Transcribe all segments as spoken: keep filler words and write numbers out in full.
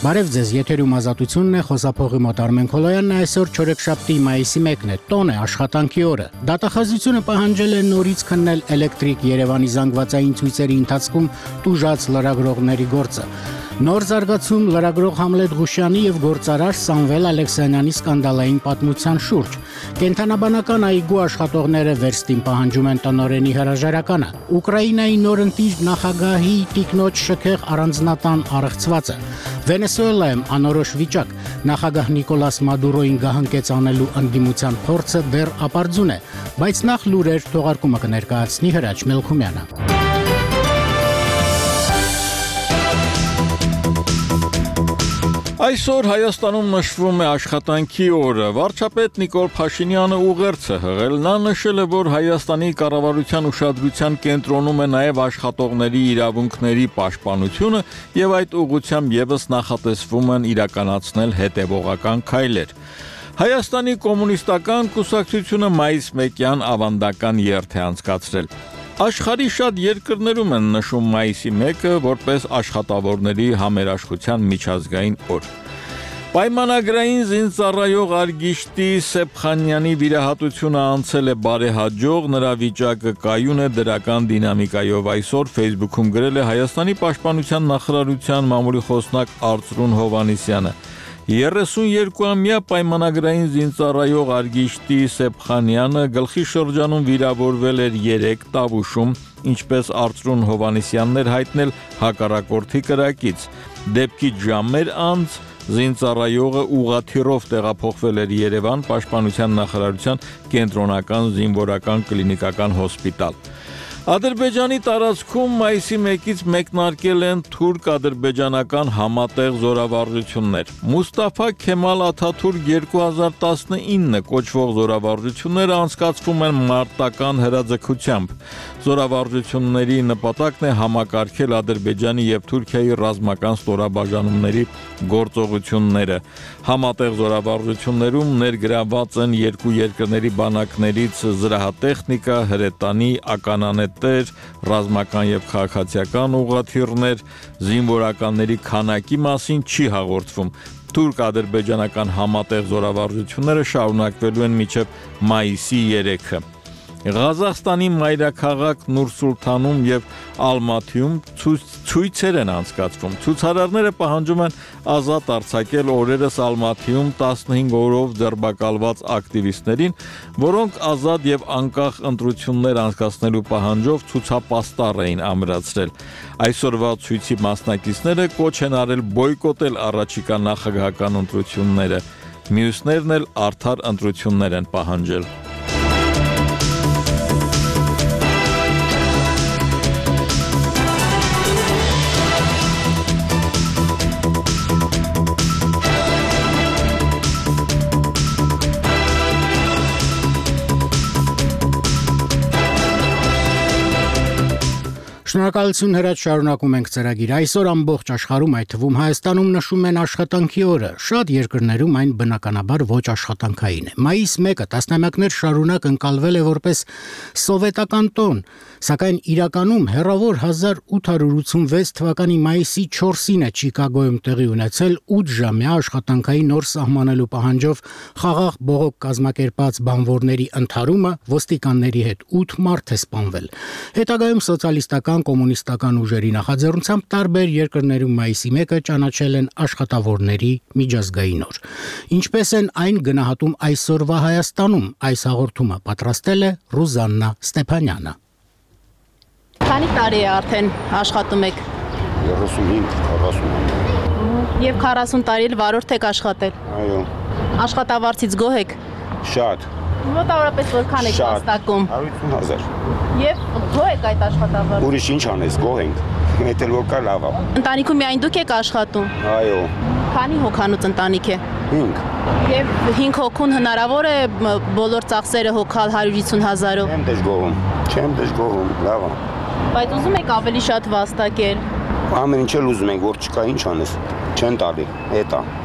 Բարև ձեզ, եթերում ազատությունն է, խոսափողի մոտ Արմեն Քոլոյանն է, այսօր չորեքշաբթի մայիսի մեկն է, տոն է, աշխատանքի օրը։ Դատախազությունը պահանջել է նորից քննել էլեկտրիկ Երևանի զանգվածային ցույցերի ընթացքում տուժած լրագրողների գործը։ Նոր զարգացում լրագրող Համլետ Ղուշյանի եւ գործարար Սամվել Ալեքսանյանի սկանդալային պատմության շուրջ։ Կենթանաբանական այգու աշխատողները վերստին պահանջում են տնօրենի հրաժարականը։ Ուկրաինայի նորընտիր նախագահի տիկնոջ շքեղ առանձնատան առեղծվածը։ Վենեսուելայում անորոշ վիճակ։ Նախագահ Նիկոլաս Մադուրոին գահանկեց անելու ընդդիմության փորձը դեռ ապարդյուն է, բայց նախ լուրեր թողարկումը կներկայացնի Հրաչ Մելքումյանը։ Այսօր Հայաստանում նշվում է աշխատանքի օրը։ Վարչապետ Նիկոլ Փաշինյանը ուղերձ է հղել։ Նա նշել է, որ Հայաստանի կառավարության ուշադրության կենտրոնում է նաև աշխատողների իրավունքների պաշտպանությունը եւ այդ ուղղությամբ եւս նախատեսվում են իրականացնել հետեւողական քայլեր։ Հայաստանի կոմունիստական կուսակցությունը մայիս մեկյան ավանդական երթ է անցկացրել։ Աշխարհի շատ երկրներում են նշում մայիսի մեկը որպես աշխատավորների համերաշխության միջազգային օր։ Պայմանագրային զինծառայող Արգիշտի Սեփխանյանի վիրահատությունը անցել է բարեհաջող, նրա վիճակը կայուն է դրական դինամիկայով։ Այսօր Facebook-ում գրել է Հայաստանի պաշտպանության նախարարության մամուլի խոսնակ Արծրուն Հովհաննիսյանը։ երեսունյոթամյա պայմանագրային զինծառայող Արգիշտի Սեփխանյանը գլխի շրջանում վիրավորվել էր երեք տավուշում, ինչպես Արծրուն Հովհաննիսյանն էր հայտնել հակառակորդի կրակից։ Դեպքից ժամեր անց զինծառայողը ուղղաթիռով տեղափոխվել էր Երևան պաշտպանության նախարարության կենտրոնական զինվորական կլինիկական հոսպիտալ։ Ադրբեջանի տարածքում մայիսի մեկից մեկնարկել են թուրք-ադրբեջանական համատեղ զորավարժություններ։ Մուստաֆա Քեմալ Աթաթուրք երկու հազար տասնինը կոչվող զորավարժությունները անցկացվում են մարտական հրաձգությամբ։ Զորավարժությունների նպատակն է համակարգել Ադրբեջանի եւ Թուրքիայի ռազմական ստորաբաժանումների գործողությունները։ Համատեղ զորավարժություններում ներգրաված են երկու երկրների բանակներից զրահատեխնիկա, հրետանի, ականանետեր, ռազմական եւ քաղաքացիական ուղղաթիռներ, զինվորականների քանակի մասին չի հաղորդվում։ Թուրք-ադրբեջանական համատեղ զորավարժությունները շարունակվելու են մինչև մայիսի երեքը։ Ղազախստանի մայրաքաղաք Նուր-Սուլթանում եւ Ալմաթիում ցույցեր են անցկացվում։ Ցուցարարները պահանջում են ազատ արձակել օրերս Ալմաթիում տասնհինգ օրով ձերբակալված ակտիվիստներին, որոնք ազատ եւ անկախ ընտրություններ անցկացնելու պահանջով ցուցապաստառ էին ամրացրել։ Այսօրվա ցույցի մասնակիցները կոչ են արել բոյկոտել առաջիկա նախագահական ընտրությունները։ Մյուսներն էլ արդար ընտրություններ են պահանջել։ Շնորհակալություն Հրաչ, շարունակում ենք ծրագիր։ Այսօր ամբողջ աշխարհում, այդ թվում Հայաստանում նշում են աշխատանքի օրը։ Շատ երկրներում այն բնականաբար ոչ աշխատանքային է։ Մայիս մեկը տասնամյակներ շարունակ ընկալվել է որպես սովետական տոն, սակայն իրականում հեռավոր հազար ութ հարյուր ութսունվեց թվականի մայիսի չորսին է Չիկագոյում տեղի ունեցել ութ ժամյա աշխատանքային օր սահմանելու պահանջով խաղաղ բողոք կազմակերպած բանվորների ընդհարումը, ոստիկանների հետ ութ մարդ է սպանվել։ Հետագայում սոցիալիստական կոմունիստական ուժերի նախաձեռնությամբ տարբեր երկրներում մայիսի մեկը ճանաչել են աշխատավորների միջազգային օր։ Ինչպես են այն գնահատում այսօրվա Հայաստանում, այս հաղորդումը պատրաստել է Ռուզաննա Ստեփանյանը։ Քանի տարի է արդեն աշխատում եք։ երեսունհինգ քառասուն։ Եվ քառասուն տարի էլ վարորդ եք աշխատել։ Այո։ Աշխատավարձից գոհ եք։ Շատ։ Մոտավորապես որքան եք վաստակում։ հարյուր հազար։ Եվ գոհ եք այդ աշխատավարձից։ Ուրիշ ինչ անես, գոհ ենք։ Էդ էլ որ կա լավ է։ Ընտանիքում միայն դուք եք աշխատում։ Այո։ Քանի հոգանոց ընտանիք է։ հինգ։ Եվ հինգ հոգուն հնարավոր է բոլոր ծախսերը հոգալ հարյուր հիսուն հազարով։ Չեմ դժգոհում։ Չեմ դժգոհում, լավ է։ Բայց ուզում եք ավելի շատ վաստակել։ Ամեն ինչ էլ ուզում ենք, որ չկա, ինչ անես։ Չեն տալի, էդ է։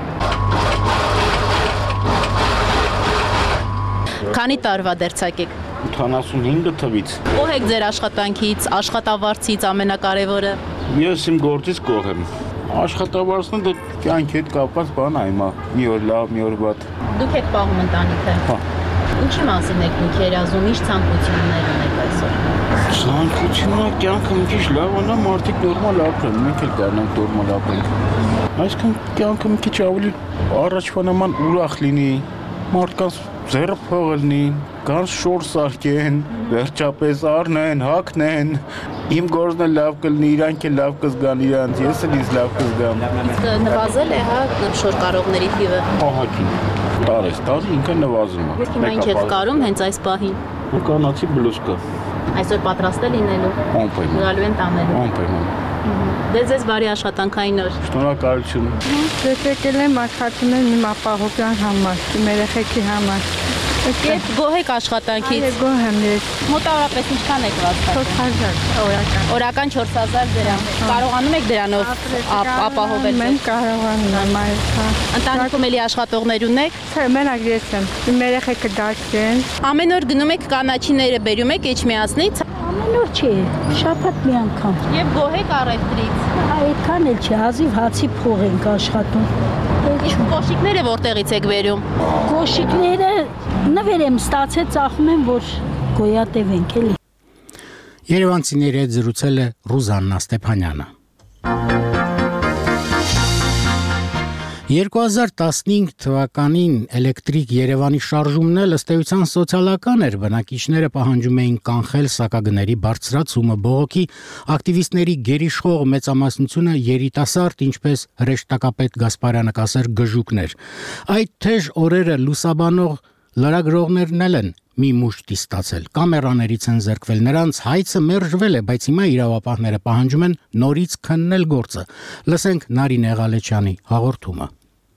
Քանի տարվա դերձակ եք։ ութանասունհինգ թվից։ Գոհ եք ձեր աշխատանքից, աշխատավարձից ամենակարևորը։ Ես իմ գործից գոհ եմ։ Աշխատավարձն դե կյանքի հետ կապված բան է հիմա։ Մի օր լավ, մի օր վատ։ Դուք եք պահում ընտանիքը։ Հա։ Ինչի մասին եք դուք երազում, ինչ ցանկություններ ունեք այսօր։ Ցանկությունը կյանքը մի քիչ լավանա, մարդիկ նորմալ ապրեն, մենք էլ կարողանանք նորմալ ապրենք։ Այսինքն կյանքը մի քիչ ավելի առաջվա նման ուրախ լինի, մարդկանց ձեռը փող լինի, կան շոր սարքեն, վերջապես առնեն, հագնեն, իմ գործն էլ լավ կլինի, իրանք էլ լավ կզգան իրանց, ես էլ ինձ լավ կզգամ։ Իսկ նվազել է, հա, շոր կարողների թիվը։ Ահագին։ Տարես տարի ինքը նվազում է։ Հիմա ինչ եք կարում հենց այս պահին։ Ու կանացի բլուսկա։ Այսօր պատրաստ է լինելու։ Անպայման։ Գալու են տանելու։ Անպայման։ Դե ձեզ բարի աշխատանքային օր։ Շնորհակալություն։ Ես եկել եմ աշխատել իմ ապահովության համար, իմ երեխեքի համար։ Եք գոհ եք աշխատանքից։ Այո, գոհ եմ ես։ Մոտավորապես ինչքան եք վաստակում։ չորս հազար օրական։ Օրական չորս հազար դրամ։ Կարողանում եք դրանով ապահովել։ Մենք կարողանում եմ այո։ Ընտանիքում էլի աշխատողներ ունեք։ Թե մենակ ես եմ։ Իմ երեխեքը դաս են։ Ամեն օր գնում եք կանաչիները բերում եք Էջմիածնից։ Ամեն օր չի, շաբաթ մի անգամ։ Եվ գոհ եք առևտրից։ Այդքան էլ չի, հազիվ հացի փող ենք աշխատում։ Իսկ կոշիկները որտեղից եք բերում։ Կոշիկները նվեր եմ ստացել, ծախում եմ, որ գոյատևենք էլի։ Երևանցիների հետ զրուցել է Ռուզաննա Ստեփանյանը։ երկու հազար տասնհինգ թվականին էլեկտրիկ Երևանի շարժումն էլ ըստ էության սոցիալական էր, բնակիչները պահանջում էին կանխել սակագների բարձրացումը, բողոքի ակտիվիստների գերիշխող մեծամասնությունը երիտասարդ, ինչպես հրեշտակապետ Գասպարյանը կասեր գժուկներ։ Այդ թեժ օրերը լուսաբանող լրագրողներն էլ են մի մուշտի ստացել, կամերաներից են զրկվել, նրանց հայցը մերժվել է, բայց հիմա իրավապահները պահանջում են նորից քննել գործը։ Լսենք Նարինե Ղալեչյանի հաղորդումը։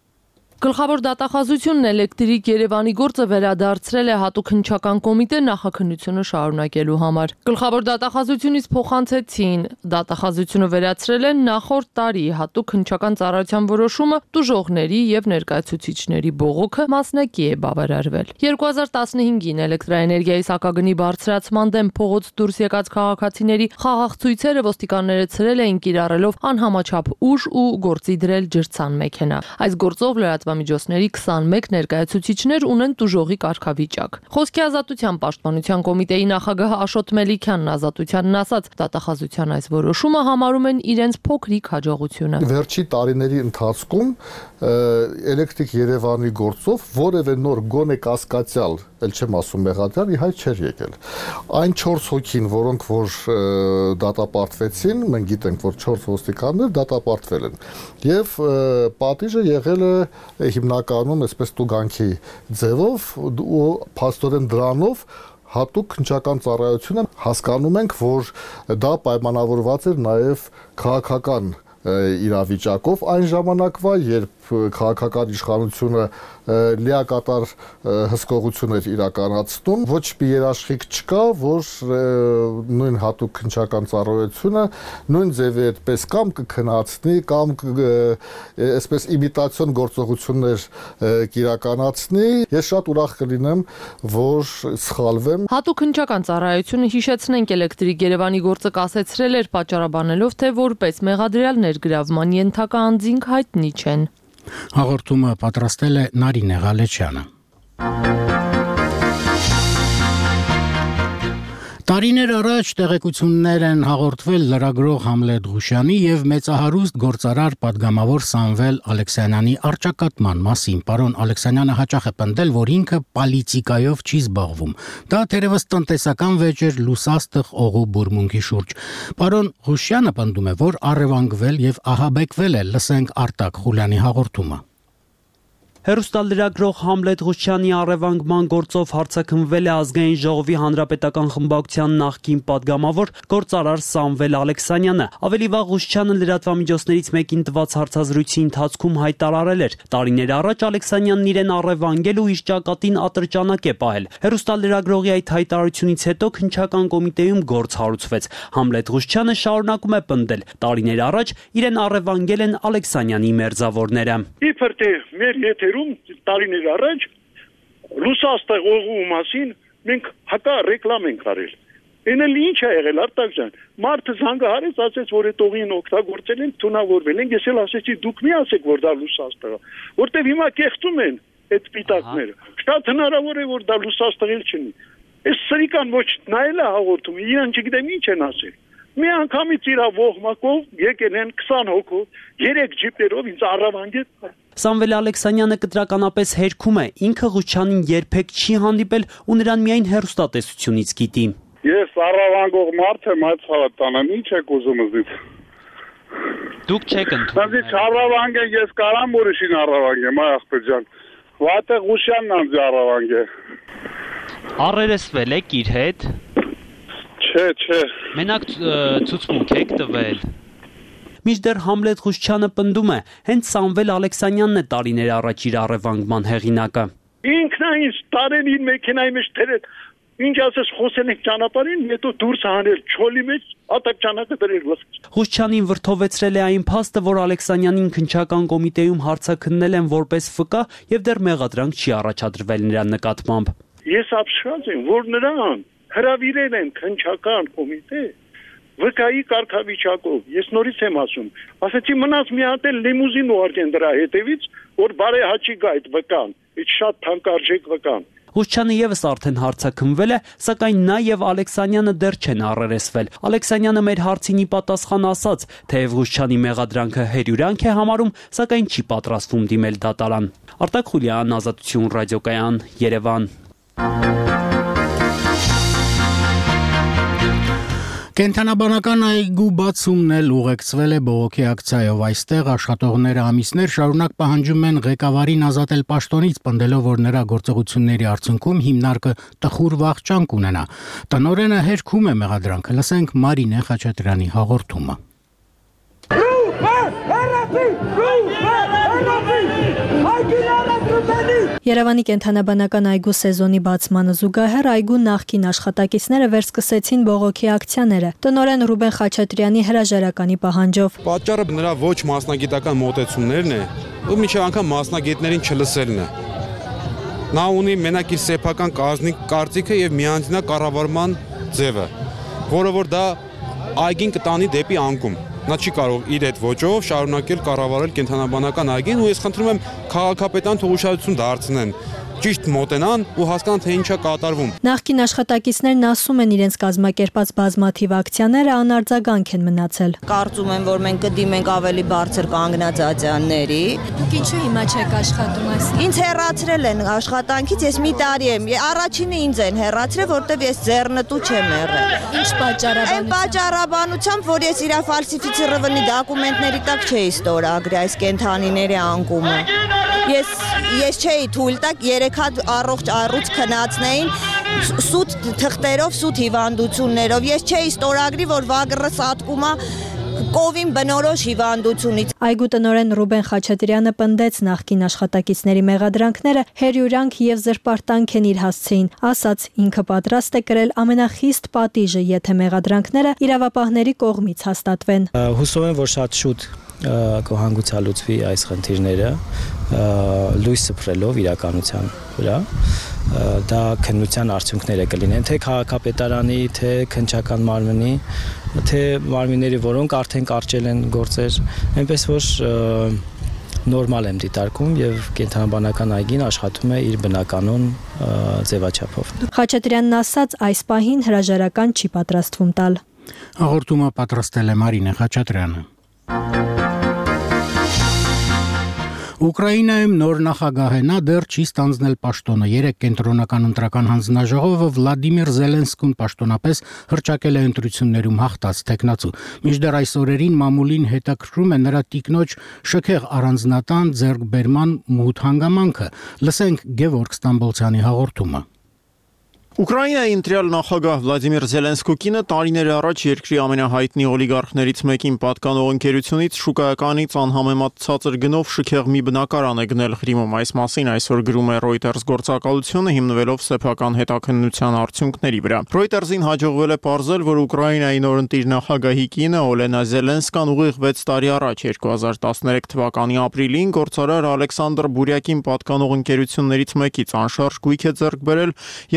Գլխավոր դատախազությունն էլեկտրիկ Երևանի գործը վերադարձրել է հատուկ հնչական կոմիտե նախաքննությունը շարունակելու համար։ Գլխավոր դատախազությունից փոխանցեցին, դատախազությունը վերացրել են նախորդ տարի հատուկ հնչական ծառայության որոշումը տուժողների եւ ներկայացուցիչների բողոքը մասնակի է բավարարվել։ երկու հազար տասնհինգին էլեկտրաէներգիայի սակագնի բարձրացման դեմ փողոց դուրս եկած քաղաքացիների խաղաղ ցույցերը ոստիկանները ցրել էին կիրառելով անհամաչափ ուժ ու գործի դրել ջրցան մեքենա։ Այս գործով լրատվամիջոցների միջոցների քսանմեկ ներկայացուցիչներ ունեն տուժողի կարգավիճակ։ Խոսքի ազատության պաշտպանության կոմիտեի նախագահ Աշոտ Մելիքյանն ազատությանն ասաց, դատախազության այս որոշումը համարում են իրենց փոքրիկ հաջողությունը։ Վերջի տարիների ընթացքում էլեկտրիկ Երևանի գործով որևէ նոր գոնե կասկածյալ, ել չեմ ասում մեղադրյալ, ի հայտ չէր եկել։ Այն չորս հոգին, որոնք որ դատապարտվեցին, մենք գիտենք, որ չորս ոստիկաններ դատապարտվել են։ Եվ պատիժը եղել է հիմնականում այսպես տուգանքի ձևով ու փաստորեն դրանով հատուկ հնչական ծառայությունը հասկանում ենք, որ դա պայմանավորված էր նաև քաղաքական իրավիճակով այն ժամանակվա, երբ քաղաքական իշխանությունը լիակատար հսկողություն էր իրականացնում, ոչ մի երաշխիք չկա, որ նույն հատուկ հնչական ծառայությունը նույն ձևի այդպես կամ կքննացնի, կամ այսպես իմիտացիոն գործողություններ կիրականացնի։ Ես շատ ուրախ կլինեմ, որ սխալվեմ։ Հատուկ հնչական ծառայությունը, հիշեցնենք, էլեկտրիկ Երևանի գործը կասեցրել էր պատճառաբանելով, թե որպես մեղադրյալ ներգրավման ենթակա անձինք հայտնի չեն։ Հաղորդումը պատրաստել է Նարինե Ղալեչյանը։ Տարիներ առաջ տեղեկություններ են հաղորդվել լրագրող Համլետ Ղուշյանի եւ մեծահարուստ գործարար պատգամավոր Սամվել Ալեքսանյանի առճակատման մասին։ Պարոն Ալեքսանյանը հաճախ է պնդել, որ ինքը պոլիտիկայով չի զբաղվում։ Դա թերևս տնտեսական վեճ էր լուսաստղ օղու բուրմունքի շուրջ։ Պարոն Ղուշյանը պնդում է, որ առևանգվել եւ ահաբեկվել է։ Լսենք Արտակ Խուլյանի հաղորդումը։ Հեռուստալրագրող Համլետ Ղուշյանի առևանգման գործով հարցաքննվել է Ազգային ժողովի հանրապետական խմբակցության նախկին պատգամավոր գործարար Սամվել Ալեքսանյանը։ Ավելի վաղ Ղուշյանը լրատվամիջոցներից մեկին տված հարցազրույցի ընթացքում հայտարարել էր. տարիներ առաջ Ալեքսանյանն իրեն առևանգել ու իր ճակատին ատրճանակ է պահել։ Հեռուստալրագրողի այդ հայտարարությունից հետո քննչական կոմիտեում գործ հարուցվեց։ Համլետ Ղուշյանը շարունակում է պնդել. տարիներ առաջ իրեն առևանգել են Ալեքսանյանի մերձավորները։ Իբր թե մեր եթերում տարիներ առաջ լուսաստղ օղու մասին մենք հակա ռեկլամ ենք արել։ Էնել ինչ է եղել Արտակ ջան։ Մարդը զանգահարեց, ասեց, որ այդ օղին օգտագործել են, թունավորվել են։ Ես էլ ասեցի, դուք մի ասեք, որ դա լուսաստղ է, որտեվ հիմա կեղծում են այդ պիտակները։ Շատ հնարավոր է, որ դա լուսաստղել չնի։ Այս սրիկան ոչ նայել է հաղորդում, իրան չգիտեմ ինչ են ասել։ Մի անգամից իր ողմակով եկել են քսան հոգով, երեք ջիպերով ինձ առավանգեց։ Սամվել Ալեքսանյանը կտրականապես հերքում է, ինքը Ղուչյանին երբեք չի հանդիպել ու նրան միայն հեռուստատեսությունից գիտի։ Ես առավանգող մարդ եմ, այդ ցավը տանեմ, ինչ եք ուզում զից։ Դուք չեք ընդունում։ Դից առավանգ է, ես կարամ ուրիշին առավանգեմ, այ ախպեր ջան։ Վատե Ղուչյանն անձ առավանգ է։ Առերեսվել եք իր հետ։ Չէ, չէ։ Մենակ ցուցմունք եք տվել։ Մինչդեռ Համլետ Ղուչյանը պնդում է, հենց Սամվել Ալեքսանյանն է տարիներ առաջ իր առևանգման հեղինակը։ Ինքն է ինձ տարեն իր մեքենայի մեջ թերել։ Ինչ ասես խոսել ենք ճանապարհին, հետո դուրս հանել չոլի մեջ, ատակ ճանապարհը դրել լսել։ Ղուչյանին վրթովեցրել է այն փաստը, որ Ալեքսանյանին քննչական կոմիտեում հարցաքննել են որպես վկա եւ դեռ մեղադրանք չի առաջադրվել նրա նկատմամբ։ Ես ապշած եմ, որ նրան հրավիրել են քննչական կոմիտե վկայի կարգավիճակով։ Ես նորից եմ ասում, ասեցի մնաց մի հատ էլ լիմուզին ուղարկեն դրա հետևից, որ բարեհաճի գա այդ վկան, այդ շատ թանկարժեք վկան։ Ղուչյանը եւս արդեն հարցաքննվել է, սակայն նա եւ Ալեքսանյանը դեռ չեն առերեսվել։ Ալեքսանյանը մեր հարցին ի պատասխան ասաց, թեև Ղուչյանի մեղադրանքը հերյուրանք է համարում, սակայն չի պատրաստվում դիմել դատարան։ Արտակ Խուլյան, Ազատություն ռադիոկայան, Երևան։ Կենթանաբանական այգու բացումն էլ ուղեկցվել է բողոքի ակցիայով։ Այստեղ աշխատողները ամիսներ շարունակ պահանջում են ղեկավարին ազատել պաշտոնից, պնդելով, որ նրա գործողությունների արդյունքում հիմնարկը տխուր վախճան կունենա։ Տնօրենը հերքում է մեղադրանքը։ Լսենք Մարինե Խաչատրյանի հաղորդումը։ Երևանի կենթանաբանական այգու սեզոնի բացմանը զուգահեռ այգու նախկին աշխատակիցները վերսկսեցին բողոքի ակցիաները։ Տնօրեն Ռուբեն Խաչատրյանի հրաժարականի պահանջով։ Պատճառը նրա ոչ մասնագիտական մոտեցումներն է, ու միջև անգամ մասնագետներին չլսելն է։ Նա ունի մենակ իր սեփական կարծիքը եւ միանձնա կառավարման ձևը, որը որ դա այգին կտանի դեպի անկում։ Նա չի կարող իր այդ ոճով շարունակել կառավարել կենթանաբանական այգին ու ես խնդրում եմ քաղաքապետան թող ուշադրություն դարձնեն, ճիշտ մոտենան ու հասկանան թե ինչ է կատարվում։ Նախկին աշխատակիցներն ասում են իրենց կազմակերպած բազմաթիվ ակցիաները անարձագանք են մնացել։ Կարծում եմ, որ մենք կդիմենք ավելի բարձր կանգնած ատյանների։ Դուք ինչու հիմա չեք աշխատում այս։ Ինձ հեռացրել են աշխատանքից, ես մի տարի եմ։ Առաջինը ինձ են հեռացրել, որտեվ ես ձեռնտու չեմ եղել։ Ինչ պատճառաբանությամբ։ Այն պատճառաբանությամբ, որ ես իր ֆալսիֆիցիրованի դոկումենտների տակ չէի ստորագրի այս կենթանիների անկումը։ Ես ես չէի թույլ տակ երեք հատ առողջ առուց քնածնեին սուտ թղթերով, սուտ հիվանդություններով։ Ես չէի ստորագրի, որ վագրս ատկում է կովին բնորոշ հիվանդությունից։ Այգու տնօրեն Ռուբեն Խաչատրյանը պնդեց նախկին աշխատակիցների մեղադրանքները հերյուրանք եւ զրպարտանք են իր հասցեին, ասաց ինքը պատրաստ է կրել ամենախիստ պատիժը, եթե մեղադրանքները իրավապահների կողմից հաստատվեն։ Հուսով եմ, որ շատ շուտ կհանգուցալուծվի այս խնդիրները լույս սփռելով իրականության վրա դա քննության արդյունքները կլինեն թե քաղաքապետարանի թե քննչական մարմնի թե մարմինների որոնք արդեն կարճել են գործեր այնպես որ նորմալ եմ դիտարկում եւ կենթանաբանական այգին աշխատում է իր բնականon ձևաչափով։ Խաչատրյանն ասաց այս պահին հրաժարական չի պատրաստվում տալ։ Հաղորդումը պատրաստել է Մարինե Խաչատրյանը։ Ուկրաինայում նոր նախագահ է, նա դեռ չի ստանձնել պաշտոնը։ Երեք կենտրոնական ընտրական հանձնաժողովը Վլադիմիր Զելենսկուն պաշտոնապես հռչակել է ընտրություններում հաղթած թեկնածու։ Մինչդեռ այս օրերին մամուլին հետաքրքրում է նրա տիկնոջ շքեղ առանձնատան ձեռքբերման մութ հանգամանքը։ Լսենք Գևորգ Ստամբոլցյանի հաղորդումը։ Ուկրաինայի ընտրյալ նախագահ Վլադիմիր Զելենսկուկինը տարիներ առաջ երկրի ամենահայտնի օլիգարխներից մեկին պատկանող ընկերությունից շուկայականից անհամեմատ ցածր գնով շքեղ մի բնակարան է գնել Ղրիմում։ Այս մասին այսօր գրում է Reuters գործակալությունը հիմնվելով սեփական հետաքննության արդյունքների վրա։ Reuters-ին հաջողվել է պարզել, որ Ուկրաինայի նորընտիր նախագահի կինը Օլենա Զելենսկան ուղիղ վեց տարի առաջ երկու հազար տասներեք թվականի ապրիլին գործարար Ալեքսանդր Բուրյակին պատկանող ընկերություններից մեկից անշարժ գույք է ձեռք բերել Յալթայի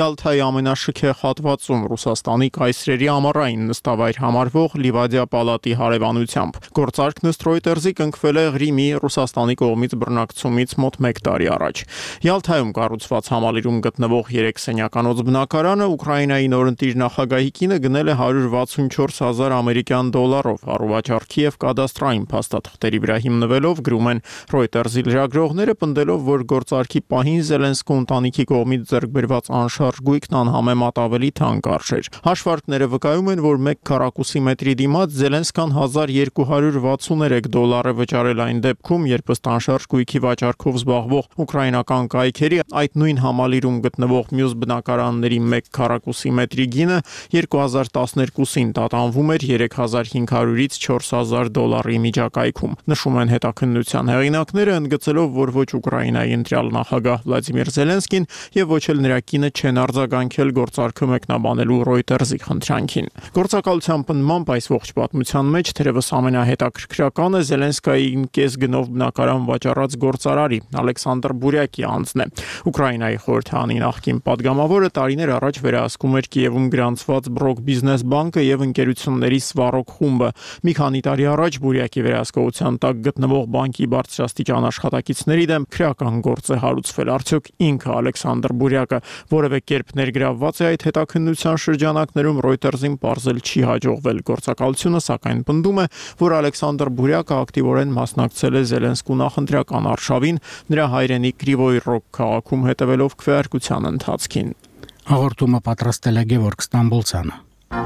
ամենաշքեղ հատվածում Ռուսաստանի կայսրերի ամառային նստավայր համարվող Լիվադիա պալատի հարևանությամբ։ Գործարքն ըստ Reuters-ի կնքվել է Ղրիմի Ռուսաստանի կողմից բռնակցումից մոտ մեկ տարի առաջ։ Յալթայում կառուցված համալիրում գտնվող երեք սենյականոց բնակարանը Ուկրաինայի նորընտիր նախագահի կինը գնել է հարյուր վաթսունչորս հազար ամերիկյան դոլարով, առողջարքի եւ կադաստրային փաստաթղթերի վրա հիմնվելով գրում են Reuters-ի լրագրողները, պնդելով, որ գործարքի պահին Զելենսկու ընտանիքի կողմից ձեռք բերված անշարժ գույքն անհամեմատ ավելի թանկ արժեր։ Հաշվարկները վկայում են, որ մեկ քառակուսի մետրի դիմաց Զելենսկան հազար երկու հարյուր վաթսուներեք դոլար է վճարել այն դեպքում, երբ ըստ անշարժ գույքի վաճառքով զբաղվող ուկրաինական կայքերի այդ նույն համալիրում գտնվող մյուս բնակարանների մեկ քառակուսի մետրի գինը երկու հազար տասներկուսին տատանվում էր երեք հազար հինգ հարյուրից չորս հազար դոլարի միջակայքում։ Նշում են հետաքննության հեղինակները, ընդգծելով, որ ոչ Ուկրաինայի ընտրյալ նախագահ Վլադիմիր Զելենսկին եւ ոչ էլ նրա կինը չեն արձագանքել գործարքը մեկնաբանելու Reuters-ի խնդրանքին։ Գործակալության պնդմամբ այս ողջ պատմության մեջ թերևս ամենահետաքրքրականը Զելենսկային կես գնով բնակարան վաճառած գործարարի Ալեքսանդր Բուրյակի անձն է։ Ուկրաինայի խորհրդանի նախկին падգամավորը տարիներ առաջ վերահսկում էր Կիևում գրանցված Բրոկ բիզնես բանկը եւ ընկերությունների Սվարոկ խումբը։ Մի քանի տարի առաջ Բուրյակի վերահսկողության տակ գտնվող բանկի բարձրաստիճան աշխատակիցների դեմ քրեական գործ է հարուցվել։ Արդյոք ինքը Ալեքսանդր Բուրյակը որևէ կերպ ներգրավված է այդ հետաքննության շրջանակներում Reuters-ին պարզել չի հաջողվել։ Գործակալությունը սակայն պնդում է, որ Ալեքսանդր Բուրյակը ակտիվորեն մասնակցել է Զելենսկու նախընտրական արշավին, նրա հայրենի Կրիվոյ Ռոգ քաղաքում հետևելով քվեարկության ընթացքին։ Հաղորդումը պատրաստել է Գևորգ Ստամբոլցյանը։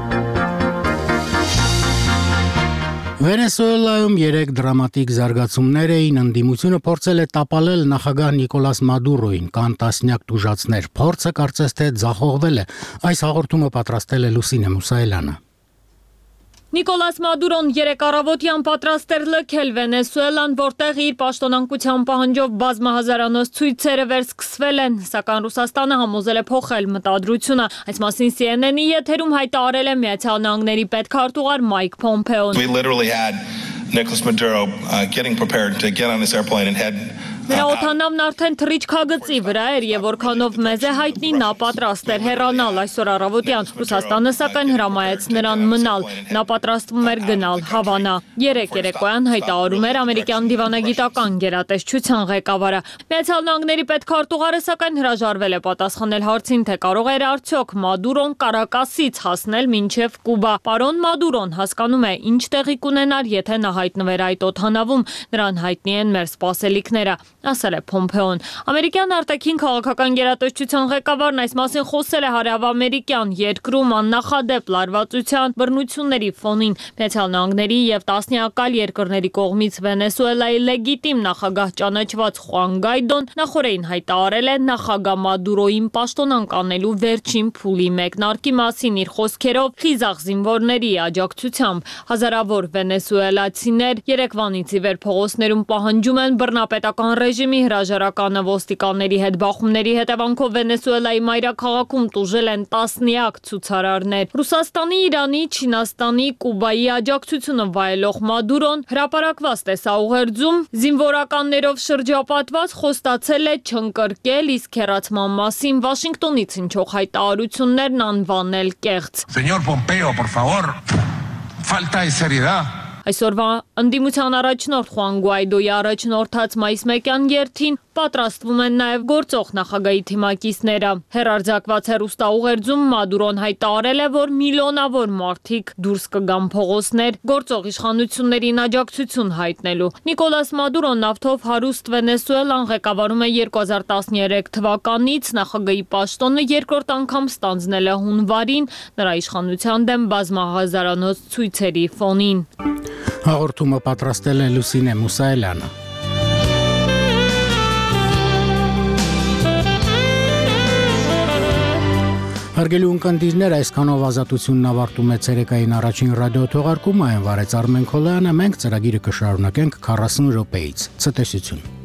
Վենեսուելայում երեք դրամատիկ զարգացումներ էին, ընդդիմությունը փորձել է տապալել նախագահ Նիկոլաս Մադուրոին, կան տասնյակ տուժածներ, փորձը կարծես թե ձախողվել է։ Այս հաղորդումը պատրաստել է Լուսինե Մուսայելյանը։ Նիկոլաս Մադուրոն երեք առավոտյան պատրաստ էր լքել Վենեսուելան, որտեղ իր պաշտոնանկության պահանջով բազմահազարանոց ցույցերը վերսկսվել են, սակայն Ռուսաստանը համոզել է փոխել մտադրությունը։ Այս մասին C N N-ի եթերում հայտարարել է Միացյալ Նահանգների պետքարտուղար Մայք Փոմփեոն։ We literally had Nicolas Maduro uh, getting prepared to get on this airplane and head Նրա օդանավն արդեն թռիչքագծի վրա էր եւ որքանով մեզ է հայտնի նա պատրաստ էր հեռանալ այսօր առավոտյան։ Ռուսաստանը սակայն հրամայեց նրան մնալ։ Նա պատրաստվում էր գնալ Հավանա։ Երեք երեկոյան հայտարարում էր ամերիկյան դիվանագիտական գերատեսչության ղեկավարը։ Միացյալ Նահանգների պետքարտուղարը սակայն հրաժարվել է պատասխանել հարցին, թե կարող էր արդյոք Մադուրոն Կարակասից հասնել մինչև Կուբա։ Պարոն Մադուրոն հասկանում է ինչ տեղի կունենար, եթե նա հայտնվեր այդ օդանավում։ Նրան հայտնի են մեր սպասելիքները, ասել է Փոմփեոն։ Ամերիկյան արտաքին քաղաքական գերատեսչության ղեկավարն այս մասին խոսել է հարավամերիկյան երկրում աննախադեպ լարվածության բռնությունների ֆոնին։ Միացյալ Նահանգների եւ տասնյակ այլ երկրների կողմից Վենեսուելայի լեգիտիմ նախագահ ճանաչված Խուան Գայդոն նախորդին հայտարարել է նախագահ Մադուրոին պաշտոնանկ անելու վերջին փուլի մեկնարկի մասին իր խոսքերով խիզախ զինվորների աջակցությամբ։ Հազարավոր վենեսուելացիներ երեկվանից ի վեր փողոցներում պահանջում են բռնապետական ռեժիմի հրաժարականը ոստիկանների հետ բախումների հետևանքով Վենեսուելայի մայրաքաղաքում տուժել են տասնյակ ցուցարարներ։ Ռուսաստանի, Իրանի, Չինաստանի, Կուբայի աջակցությունը վայելող Մադուրոն հրապարակված տեսաուղերձում զինվորականներով շրջապատված խոստացել է չընկրկել, իսկ հեռացման մասին Վաշինգտոնից հնչող հայտարարություններն անվանել կեղծ։ Señor Pompeo, por favor, falta de seriedad. Այսօրվա ընդդիմության առաջնորդ Խուան Գուայդոյի առաջնորդած մայիս մեկյան երթին պատրաստվում են նաև գործող նախագահի թիմակիցները։ Հեռարձակված հեռուստաուղերձում Մադուրոն հայտարարել է, որ միլիոնավոր մարդիկ դուրս կգան փողոցներ գործող իշխանություններին աջակցություն հայտնելու։ Նիկոլաս Մադուրոն նավթով հարուստ Վենեսուելան ղեկավարում է երկու հազար տասներեք թվականից, նախագահի պաշտոնը երկրորդ անգամ ստանձնել է հունվարին, նրա իշխանության դեմ բազմահազարանոց ցույցերի ֆոնին։ Հաղորդումը պատրաստել է Լուսինե Մուսայելյանը։ Հարգելի ունկնդիրներ, այսքանով ազատությունն ավարտում է ցերեկային առաջին ռադիոթողարկումը, այն վարեց Արմեն Քոլյանը, մենք ծրագիրը կշարունակենք քառասուն րոպեից։ Ցտեսություն։